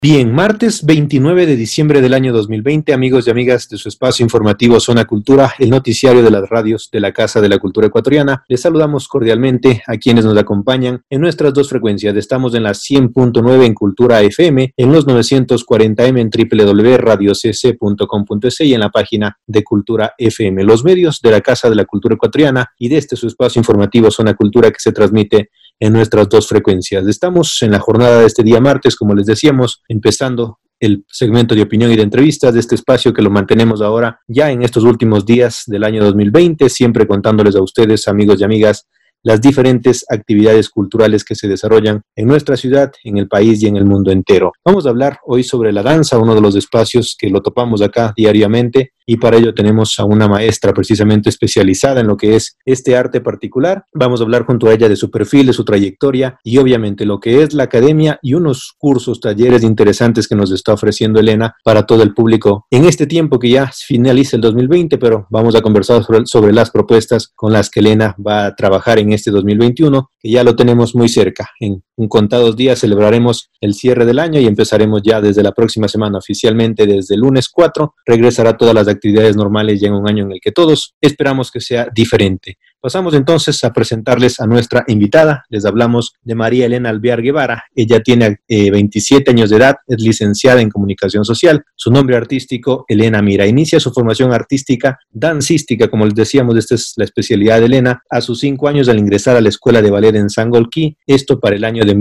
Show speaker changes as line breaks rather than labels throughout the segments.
Bien, martes 29 de diciembre del año 2020, amigos y amigas de su espacio informativo Zona Cultura, el noticiario de las radios de la Casa de la Cultura Ecuatoriana. Les saludamos cordialmente a quienes nos acompañan en nuestras dos frecuencias. Estamos en la 100.9 en Cultura FM, en los 940M en www.radiocc.com.es y en la página de Cultura FM. Los medios de la Casa de la Cultura Ecuatoriana y de su espacio informativo Zona Cultura que se transmite en nuestras dos frecuencias. Estamos en la jornada de este día martes, como les decíamos, empezando el segmento de opinión y de entrevistas de este espacio que lo mantenemos ahora ya en estos últimos días del año 2020, siempre contándoles a ustedes, amigos y amigas, las diferentes actividades culturales que se desarrollan en nuestra ciudad, en el país y en el mundo entero. Vamos a hablar hoy sobre la danza, uno de los espacios que lo topamos acá diariamente, y para ello tenemos a una maestra precisamente especializada en lo que es este arte particular. Vamos a hablar junto a ella de su perfil, de su trayectoria y obviamente lo que es la academia y unos cursos, talleres interesantes que nos está ofreciendo Elena para todo el público en este tiempo que ya finaliza el 2020, pero vamos a conversar sobre las propuestas con las que Elena va a trabajar en este 2021, que ya lo tenemos muy cerca. En un contados días celebraremos el cierre del año y empezaremos ya desde la próxima semana, oficialmente desde el lunes 4, regresará todas las actividades normales ya en un año en el que todos esperamos que sea diferente. Pasamos entonces a presentarles a nuestra invitada. Les hablamos de María Elena Alvear Guevara. Ella tiene 27 años de edad, es licenciada en Comunicación Social. Su nombre artístico, Elena Mira. Inicia su formación artística dancística, como les decíamos, esta es la especialidad de Elena, a sus 5 años al ingresar a la Escuela de Ballet en Sangolquí, esto para el año de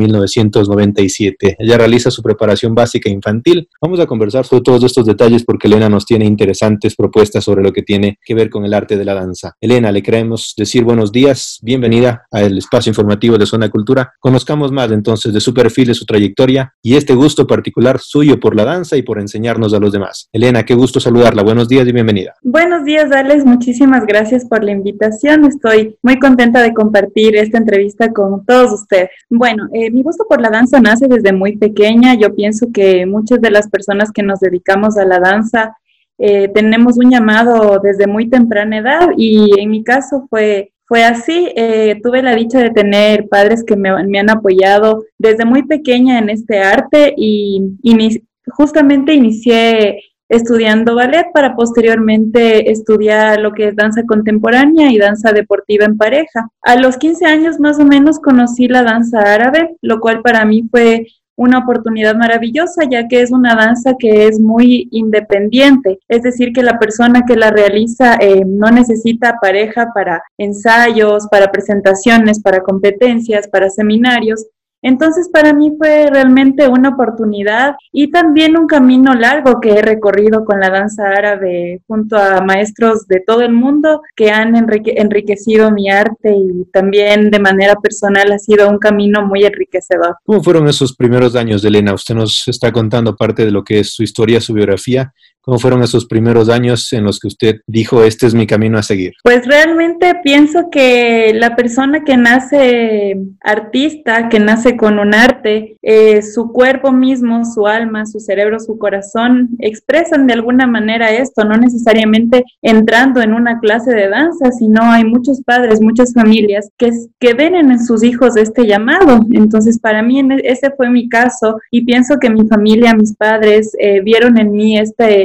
1997. Ella realiza su preparación básica infantil. Vamos a conversar sobre todos estos detalles porque Elena nos tiene interesantes propuestas sobre lo que tiene que ver con el arte de la danza. Elena, le queremos decir buenos días, bienvenida al espacio informativo de Zona Cultura. Conozcamos más entonces de su perfil, de su trayectoria y este gusto particular suyo por la danza y por enseñarnos a los demás. Elena, qué gusto saludarla. Buenos días y bienvenida.
Buenos días, Alex. Muchísimas gracias por la invitación. Estoy muy contenta de compartir esta entrevista con todos ustedes. Bueno, mi gusto por la danza nace desde muy pequeña. Yo pienso que muchas de las personas que nos dedicamos a la danza tenemos un llamado desde muy temprana edad y en mi caso fue así. Tuve la dicha de tener padres que me han apoyado desde muy pequeña en este arte y justamente inicié estudiando ballet para posteriormente estudiar lo que es danza contemporánea y danza deportiva en pareja. A los 15 años más o menos conocí la danza árabe, lo cual para mí fue una oportunidad maravillosa, ya que es una danza que es muy independiente, es decir, que la persona que la realiza no necesita pareja para ensayos, para presentaciones, para competencias, para seminarios. Entonces, para mí fue realmente una oportunidad y también un camino largo que he recorrido con la danza árabe junto a maestros de todo el mundo que han enriquecido mi arte y también de manera personal ha sido un camino muy enriquecedor.
¿Cómo fueron esos primeros años, Elena? Usted nos está contando parte de lo que es su historia, su biografía. ¿Cómo fueron esos primeros años en los que usted dijo, este es mi camino a seguir?
Pues realmente pienso que la persona que nace artista, que nace con un arte, su cuerpo mismo, su alma, su cerebro, su corazón, expresan de alguna manera esto, no necesariamente entrando en una clase de danza, sino hay muchos padres, muchas familias que ven en sus hijos este llamado. Entonces, para mí ese fue mi caso y pienso que mi familia, mis padres, vieron en mí este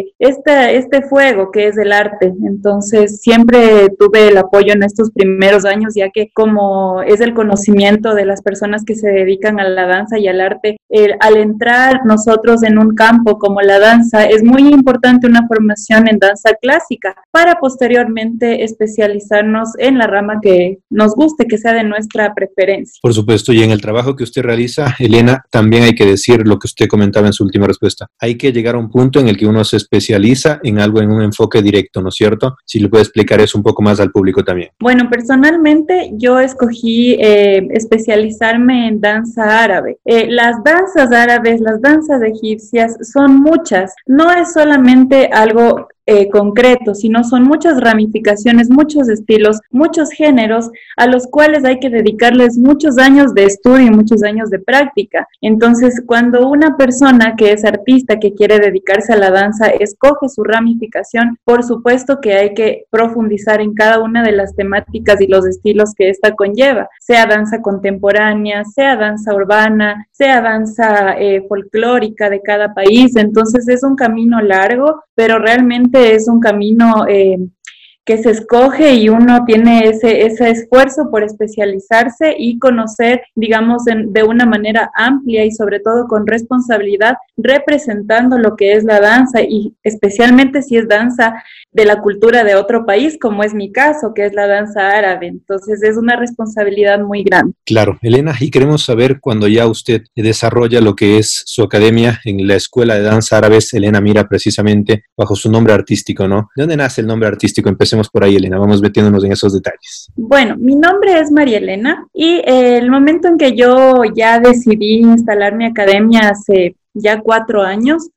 fuego que es el arte. Entonces siempre tuve el apoyo en estos primeros años, ya que como es el conocimiento de las personas que se dedican a la danza y al arte, al entrar nosotros en un campo como la danza, es muy importante una formación en danza clásica para posteriormente especializarnos en la rama que nos guste, que sea de nuestra preferencia.
Por supuesto, y en el trabajo que usted realiza, Elena, también hay que decir lo que usted comentaba en su última respuesta. Hay que llegar a un punto en el que uno se especializa en algo, en un enfoque directo, ¿no es cierto? Si le puede explicar eso un poco más al público también.
Bueno, personalmente yo escogí especializarme en danza árabe. Las danzas árabes, las danzas egipcias son muchas. No es solamente algo concreto, sino son muchas ramificaciones, muchos estilos, muchos géneros a los cuales hay que dedicarles muchos años de estudio y muchos años de práctica. Entonces, cuando una persona que es artista, que quiere dedicarse a la danza, escoge su ramificación, por supuesto que hay que profundizar en cada una de las temáticas y los estilos que esta conlleva, sea danza contemporánea, sea danza urbana, sea danza folclórica de cada país. Entonces es un camino largo, pero realmente es un camino que se escoge y uno tiene ese esfuerzo por especializarse y conocer, digamos, de una manera amplia y sobre todo con responsabilidad, representando lo que es la danza y especialmente si es danza de la cultura de otro país, como es mi caso, que es la danza árabe. Entonces es una responsabilidad muy grande.
Claro, Elena, y queremos saber cuando ya usted desarrolla lo que es su academia en la Escuela de Danza Árabes Elena Mira, precisamente bajo su nombre artístico, ¿no? ¿De dónde nace el nombre artístico? Empecemos por ahí, Elena, vamos metiéndonos en esos detalles.
Bueno, mi nombre es María Elena y el momento en que yo ya decidí instalar mi academia hace ya 4 años,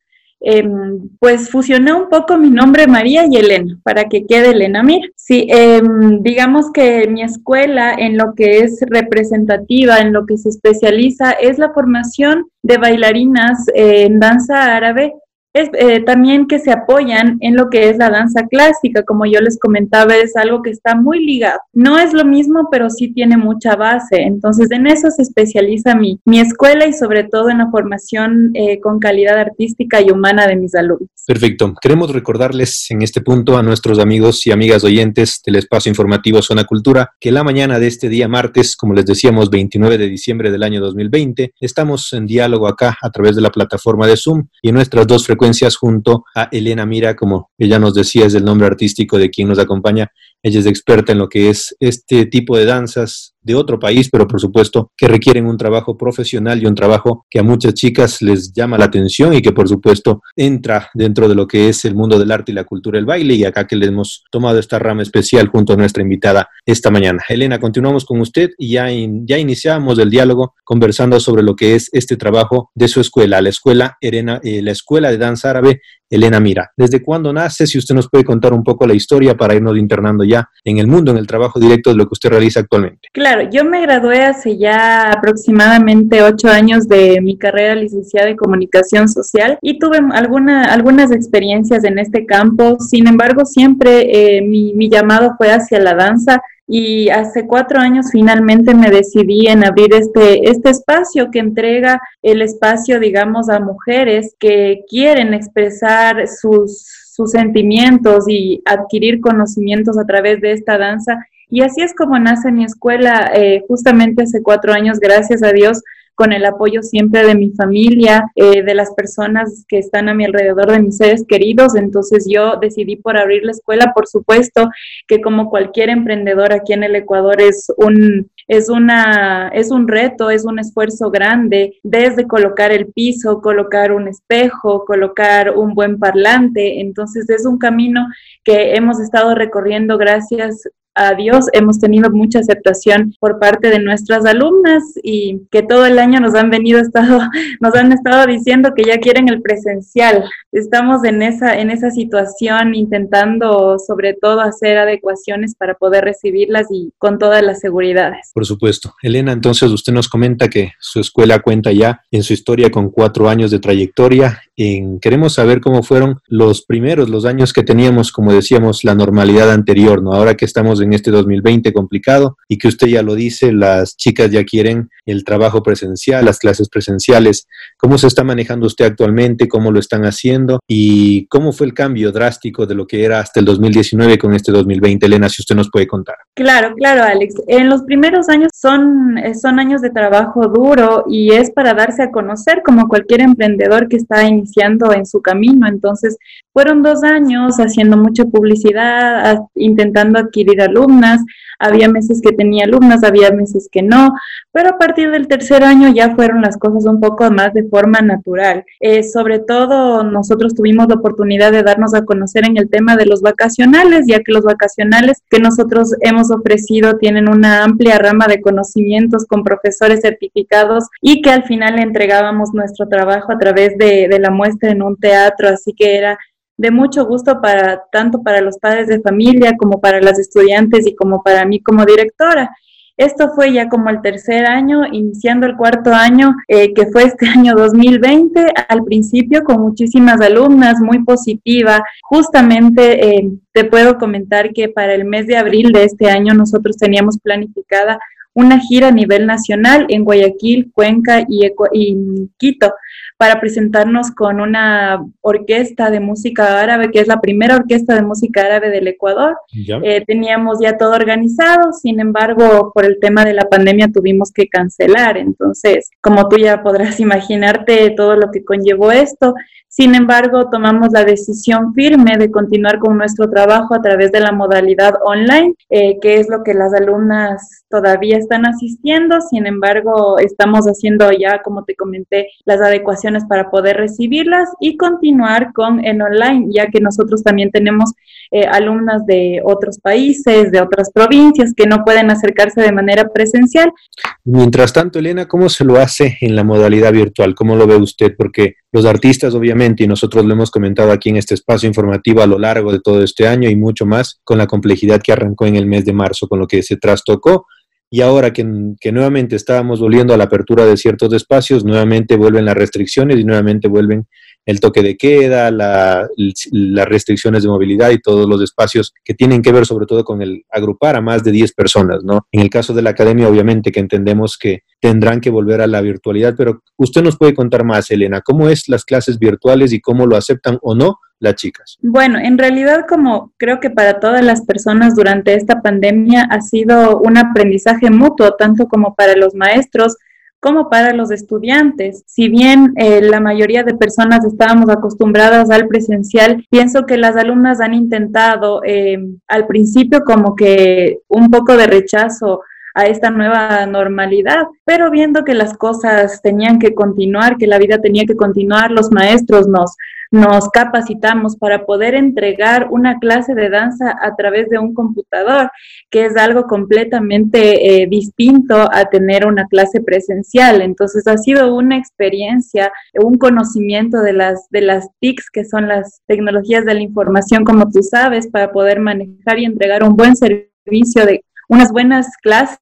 pues fusioné un poco mi nombre María y Elena para que quede Elena Mir. Sí, digamos que mi escuela en lo que es representativa, en lo que se especializa, es la formación de bailarinas en danza árabe. Es, también que se apoyan en lo que es la danza clásica, como yo les comentaba, es algo que está muy ligado. No es lo mismo, pero sí tiene mucha base. Entonces, en eso se especializa mi escuela y sobre todo en la formación con calidad artística y humana de mis alumnos.
Perfecto. Queremos recordarles en este punto a nuestros amigos y amigas oyentes del espacio informativo Zona Cultura que la mañana de este día martes, como les decíamos, 29 de diciembre del año 2020, estamos en diálogo acá a través de la plataforma de Zoom y en nuestras dos frecuencias junto a Elena Mira, como ella nos decía, es el nombre artístico de quien nos acompaña. Ella es experta en lo que es este tipo de danzas de otro país, pero por supuesto que requieren un trabajo profesional y un trabajo que a muchas chicas les llama la atención y que por supuesto entra dentro de lo que es el mundo del arte y la cultura del baile, y acá que le hemos tomado esta rama especial junto a nuestra invitada esta mañana. Elena, continuamos con usted y ya iniciamos el diálogo conversando sobre lo que es este trabajo de su escuela, la escuela de danza árabe Elena Mira. ¿Desde cuándo nace? Si usted nos puede contar un poco la historia para irnos internando ya en el mundo, en el trabajo directo de lo que usted realiza actualmente.
Claro, yo me gradué hace ya aproximadamente 8 años de mi carrera licenciada en Comunicación Social y tuve algunas experiencias en este campo. Sin embargo, siempre mi llamado fue hacia la danza. Y hace 4 años finalmente me decidí en abrir este espacio que entrega el espacio, digamos, a mujeres que quieren expresar sus sentimientos y adquirir conocimientos a través de esta danza. Y así es como nace mi escuela, justamente hace 4 años, gracias a Dios, con el apoyo siempre de mi familia, de las personas que están a mi alrededor, de mis seres queridos. Entonces yo decidí por abrir la escuela. Por supuesto que como cualquier emprendedor aquí en el Ecuador es un reto, es un esfuerzo grande, desde colocar el piso, colocar un espejo, colocar un buen parlante. Entonces es un camino que hemos estado recorriendo gracias a Dios. Hemos tenido mucha aceptación por parte de nuestras alumnas y que todo el año nos han estado diciendo que ya quieren el presencial. Estamos en esa situación intentando sobre todo hacer adecuaciones para poder recibirlas y con todas las seguridades.
Por supuesto. Elena, entonces usted nos comenta que su escuela cuenta ya en su historia con 4 años de trayectoria. Queremos saber cómo fueron los años que teníamos, como decíamos, la normalidad anterior, ¿no? Ahora que estamos en este 2020 complicado y que usted ya lo dice, las chicas ya quieren el trabajo presencial, las clases presenciales. ¿Cómo se está manejando usted actualmente? ¿Cómo lo están haciendo? ¿Y cómo fue el cambio drástico de lo que era hasta el 2019 con este 2020? Elena, si usted nos puede contar.
Claro, Alex. En los primeros años son años de trabajo duro y es para darse a conocer como cualquier emprendedor que está iniciando en su camino. Entonces, fueron 2 años haciendo mucha publicidad, intentando adquirir alumnas. Había meses que tenía alumnas, había meses que no, pero a partir del 3er año ya fueron las cosas un poco más de forma natural. Sobre todo nosotros tuvimos la oportunidad de darnos a conocer en el tema de los vacacionales, ya que los vacacionales que nosotros hemos ofrecido tienen una amplia rama de conocimientos con profesores certificados y que al final le entregábamos nuestro trabajo a través de la muestra en un teatro, así que era de mucho gusto para tanto para los padres de familia como para las estudiantes y como para mí como directora. Esto fue ya como el tercer año, iniciando el cuarto año, que fue este año 2020, al principio con muchísimas alumnas, muy positiva. Justamente te puedo comentar que para el mes de abril de este año nosotros teníamos planificada una gira a nivel nacional en Guayaquil, Cuenca y Quito, para presentarnos con una orquesta de música árabe, que es la primera orquesta de música árabe del Ecuador. Teníamos ya todo organizado, sin embargo, por el tema de la pandemia tuvimos que cancelar. Entonces, como tú ya podrás imaginarte todo lo que conllevó esto, sin embargo, tomamos la decisión firme de continuar con nuestro trabajo a través de la modalidad online, que es lo que las alumnas todavía están asistiendo. Sin embargo, estamos haciendo ya, como te comenté, las adecuaciones para poder recibirlas y continuar con el online, ya que nosotros también tenemos alumnas de otros países, de otras provincias, que no pueden acercarse de manera presencial.
Mientras tanto, Elena, ¿cómo se lo hace en la modalidad virtual? ¿Cómo lo ve usted? Porque los artistas, obviamente, y nosotros lo hemos comentado aquí en este espacio informativo a lo largo de todo este año y mucho más, con la complejidad que arrancó en el mes de marzo, con lo que se trastocó, y ahora que nuevamente estábamos volviendo a la apertura de ciertos espacios, nuevamente vuelven las restricciones y nuevamente vuelven el toque de queda, las restricciones de movilidad y todos los espacios que tienen que ver sobre todo con el agrupar a más de 10 personas, ¿no? En el caso de la academia, obviamente que entendemos que tendrán que volver a la virtualidad, pero usted nos puede contar más, Elena, ¿cómo es las clases virtuales y cómo lo aceptan o no las chicas?
Bueno, en realidad, como creo que para todas las personas durante esta pandemia ha sido un aprendizaje mutuo, tanto como para los maestros como para los estudiantes. Si bien la mayoría de personas estábamos acostumbradas al presencial, pienso que las alumnas han intentado al principio como que un poco de rechazo a esta nueva normalidad, pero viendo que las cosas tenían que continuar, que la vida tenía que continuar, los maestros nos capacitamos para poder entregar una clase de danza a través de un computador, que es algo completamente distinto a tener una clase presencial. Entonces ha sido una experiencia, un conocimiento de las TICs, que son las tecnologías de la información, como tú sabes, para poder manejar y entregar un buen servicio de unas buenas clases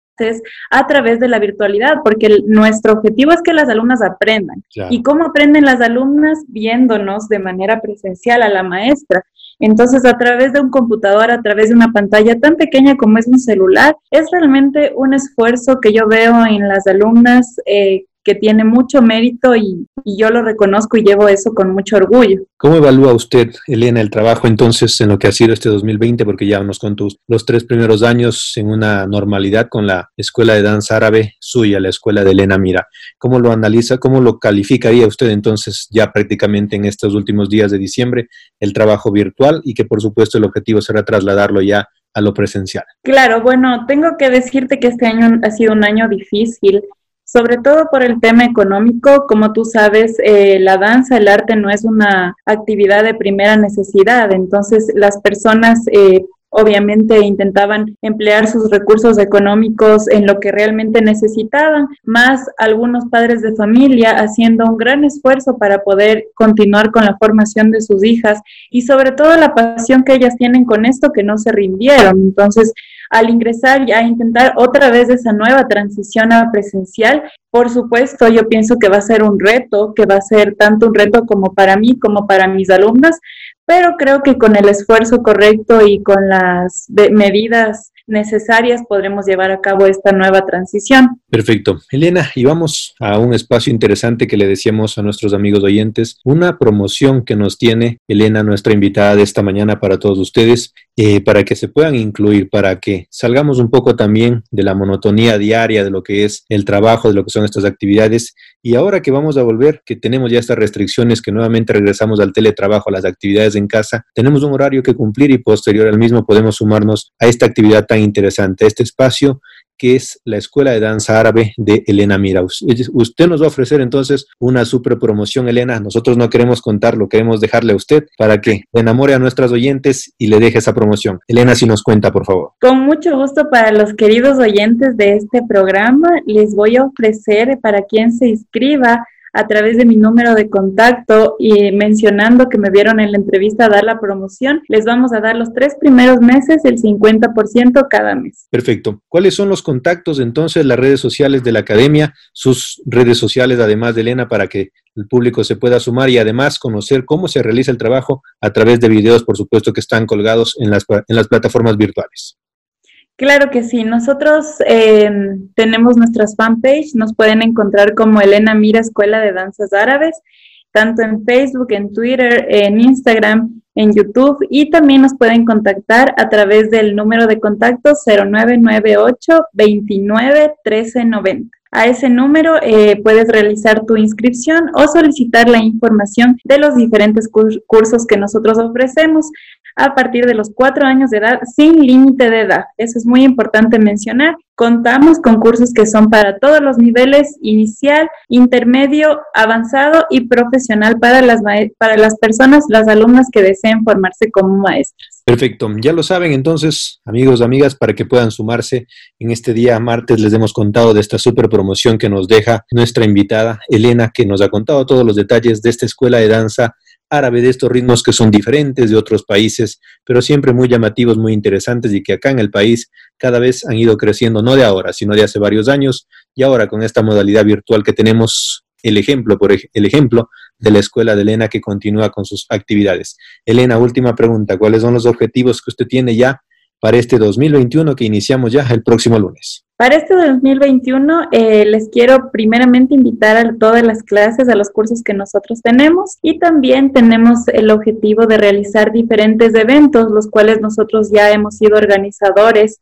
a través de la virtualidad, porque nuestro objetivo es que las alumnas aprendan. Claro. ¿Y cómo aprenden las alumnas? Viéndonos de manera presencial a la maestra. Entonces, a través de un computador, a través de una pantalla tan pequeña como es un celular, es realmente un esfuerzo que yo veo en las alumnas que tiene mucho mérito y yo lo reconozco y llevo eso con mucho orgullo.
¿Cómo evalúa usted, Elena, el trabajo entonces en lo que ha sido este 2020? Porque ya nos contó los 3 primeros años en una normalidad con la Escuela de Danza Árabe suya, la Escuela de Elena Mira. ¿Cómo lo analiza? ¿Cómo lo calificaría usted entonces ya prácticamente en estos últimos días de diciembre el trabajo virtual y que por supuesto el objetivo será trasladarlo ya a lo presencial?
Claro, bueno, tengo que decirte que este año ha sido un año difícil, sobre todo por el tema económico. Como tú sabes, la danza, el arte no es una actividad de primera necesidad, entonces las personas obviamente intentaban emplear sus recursos económicos en lo que realmente necesitaban, más algunos padres de familia haciendo un gran esfuerzo para poder continuar con la formación de sus hijas y sobre todo la pasión que ellas tienen con esto, que no se rindieron. Entonces, al ingresar ya a intentar otra vez esa nueva transición a presencial, por supuesto, yo pienso que va a ser un reto, que va a ser tanto un reto como para mí, como para mis alumnas, pero creo que con el esfuerzo correcto y con las medidas necesarias podremos llevar a cabo esta nueva transición.
Perfecto. Elena, y vamos a un espacio interesante que le decíamos a nuestros amigos oyentes, una promoción que nos tiene Elena, nuestra invitada de esta mañana para todos ustedes, para que se puedan incluir, para que salgamos un poco también de la monotonía diaria de lo que es el trabajo, de lo que son estas actividades, y ahora que vamos a volver, que tenemos ya estas restricciones, que nuevamente regresamos al teletrabajo, a las actividades en casa, tenemos un horario que cumplir y posterior al mismo podemos sumarnos a esta actividad tan interesante, a este espacio que es la Escuela de Danza Árabe de Elena Mira. Usted nos va a ofrecer entonces una super promoción, Elena. Nosotros no queremos contarlo, queremos dejarle a usted para que enamore a nuestras oyentes y le deje esa promoción. Elena, si nos cuenta, por favor.
Con mucho gusto para los queridos oyentes de este programa, les voy a ofrecer para quien se inscriba a través de mi número de contacto y mencionando que me vieron en la entrevista a dar la promoción, les vamos a dar los 3 primeros meses el 50% cada mes.
Perfecto. ¿Cuáles son los contactos entonces, las redes sociales de la academia, sus redes sociales además de Elena, para que el público se pueda sumar y además conocer cómo se realiza el trabajo a través de videos, por supuesto, que están colgados en las plataformas virtuales?
Claro que sí, nosotros tenemos nuestras fanpage, nos pueden encontrar como Elena Mira Escuela de Danzas Árabes, tanto en Facebook, en Twitter, en Instagram, en YouTube, y también nos pueden contactar a través del número de contacto 0998 29 13 90. A ese número puedes realizar tu inscripción o solicitar la información de los diferentes cursos que nosotros ofrecemos a partir de los 4 años de edad, sin límite de edad. Eso es muy importante mencionar. Contamos con cursos que son para todos los niveles: inicial, intermedio, avanzado y profesional para las personas, las alumnas que deseen formarse como maestras.
Perfecto, ya lo saben entonces, amigos, amigas, para que puedan sumarse en este día martes. Les hemos contado de esta super promoción que nos deja nuestra invitada Elena, que nos ha contado todos los detalles de esta escuela de danza árabe, de estos ritmos que son diferentes de otros países, pero siempre muy llamativos, muy interesantes, y que acá en el país cada vez han ido creciendo, no de ahora, sino de hace varios años, y ahora con esta modalidad virtual que tenemos el ejemplo de la escuela de Elena, que continúa con sus actividades. Elena, última pregunta, ¿cuáles son los objetivos que usted tiene ya para este 2021 que iniciamos ya el próximo lunes?
Para este 2021 les quiero primeramente invitar a todas las clases, a los cursos que nosotros tenemos, y también tenemos el objetivo de realizar diferentes eventos, los cuales nosotros ya hemos sido organizadores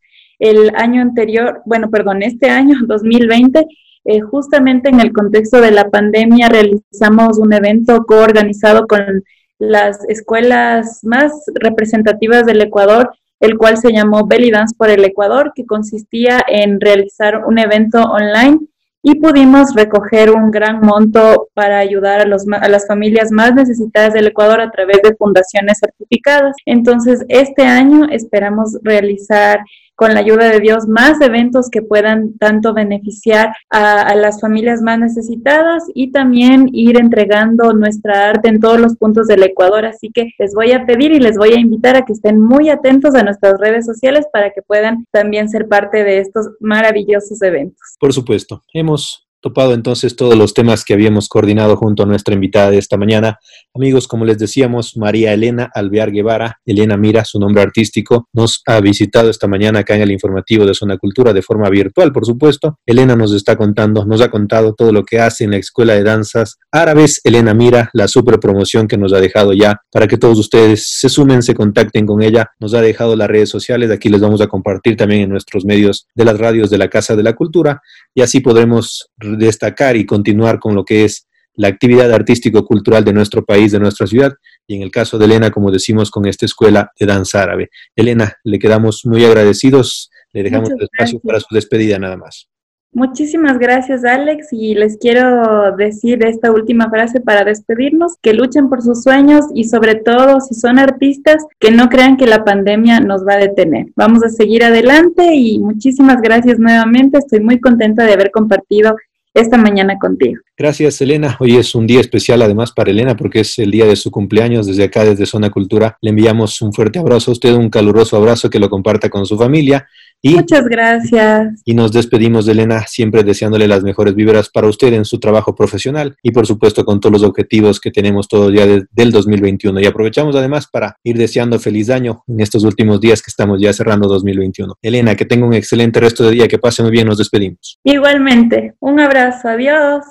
este año 2020. Justamente en el contexto de la pandemia realizamos un evento coorganizado con las escuelas más representativas del Ecuador, el cual se llamó Belly Dance por el Ecuador, que consistía en realizar un evento online, y pudimos recoger un gran monto para ayudar a las familias más necesitadas del Ecuador a través de fundaciones certificadas. Entonces, este año esperamos realizar, con la ayuda de Dios, más eventos que puedan tanto beneficiar a las familias más necesitadas y también ir entregando nuestra arte en todos los puntos del Ecuador. Así que les voy a pedir y les voy a invitar a que estén muy atentos a nuestras redes sociales para que puedan también ser parte de estos maravillosos eventos.
Por supuesto, hemos topado entonces todos los temas que habíamos coordinado junto a nuestra invitada de esta mañana. Amigos, como les decíamos, María Elena Alvear Guevara, Elena Mira, su nombre artístico, nos ha visitado esta mañana acá en el informativo de Zona Cultura de forma virtual, por supuesto. Elena nos ha contado todo lo que hace en la Escuela de Danzas Árabes. Elena Mira, la super promoción que nos ha dejado ya para que todos ustedes se sumen, se contacten con ella. Nos ha dejado las redes sociales, aquí les vamos a compartir también en nuestros medios de las radios de la Casa de la Cultura, y así podremos destacar y continuar con lo que es la actividad artístico-cultural de nuestro país, de nuestra ciudad, y en el caso de Elena, como decimos, con esta escuela de danza árabe. Elena, le quedamos muy agradecidos, le dejamos el espacio para su despedida nada más.
Muchísimas gracias, Alex, y les quiero decir esta última frase para despedirnos: que luchen por sus sueños y, sobre todo, si son artistas, que no crean que la pandemia nos va a detener. Vamos a seguir adelante y muchísimas gracias nuevamente. Estoy muy contenta de haber compartido esta mañana contigo.
Gracias, Elena. Hoy es un día especial además para Elena porque es el día de su cumpleaños. Desde acá, desde Zona Cultura, le enviamos un fuerte abrazo a usted, un caluroso abrazo, que lo comparta con su familia.
Muchas gracias.
Y nos despedimos de Elena, siempre deseándole las mejores vibras para usted en su trabajo profesional y, por supuesto, con todos los objetivos que tenemos todos ya del 2021. Y aprovechamos además para ir deseando feliz año en estos últimos días que estamos ya cerrando 2021. Elena, que tenga un excelente resto de día, que pase muy bien, nos despedimos.
Igualmente, un abrazo, adiós.